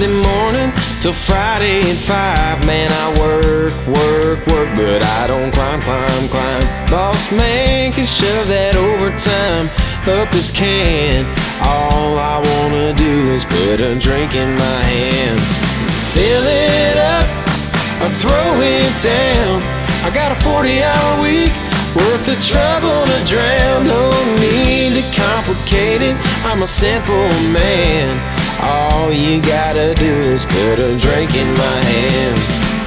Monday morning till Friday at 5. Man, I work, but I don't climb. Boss man can shove that overtime up his can. All I wanna do is put a drink in my hand. Fill it up or throw it down. I got a 40-hour week worth of trouble to drown. No need to complicate it, I'm a simple man. All you gotta do is put a drink in my hand.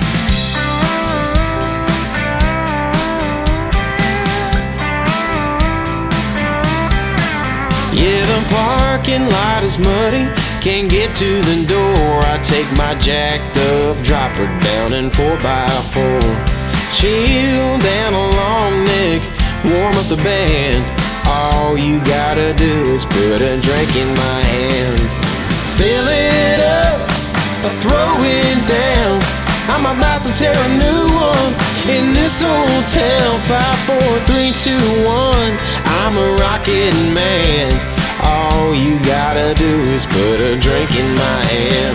Yeah, the parking lot is muddy, can't get to the door. I take my jacked up dropper down in 4x4. Chill down a long neck, warm up the band. All you gotta do is put a drink in my hand. Fill it up or throw it down. I'm about to tear a new one in this old town. 5, 4, 3, 2, 1, I'm a rocket man. All you gotta do is put a drink in my hand.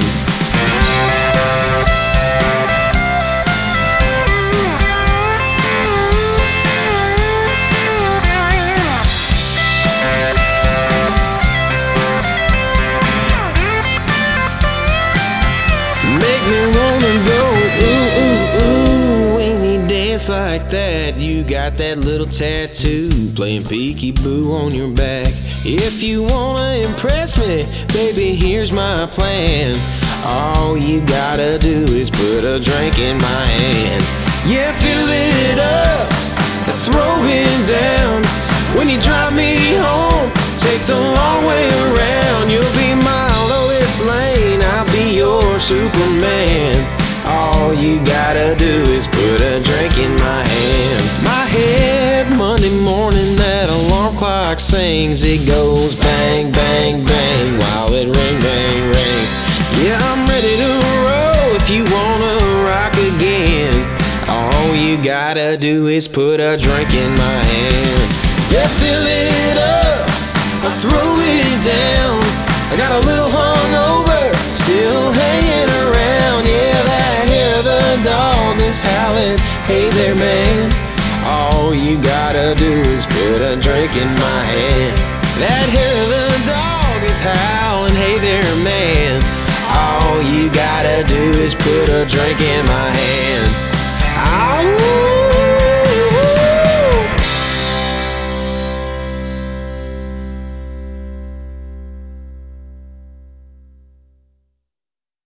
Make me wanna go, ooh, ooh, ooh. When you dance like that, you got that little tattoo playing peekaboo on your back. If you wanna impress me, baby, here's my plan. All you gotta do is put a drink in my hand. Yeah, fill it up, throw it down. When you drive me home, take the long way around. You'll be my Lois Lane, I'll be your Superman. All you gotta do is put a drink in my hand. My head, Monday morning, that alarm clock sings. It goes bang, bang, bang, while it ring, bang, rings. Yeah, I'm ready to roll if you wanna rock again. All you gotta do is put a drink in my hand. Yeah, fill it up or throw it down. I got a little hungover, still hanging around. Yeah, that hair of the dog is howling. Hey there, man. All you gotta do is put a drink in my hand. That hair of the dog is howling. Hey there, man. All you gotta do is put a drink in my hand. Ow!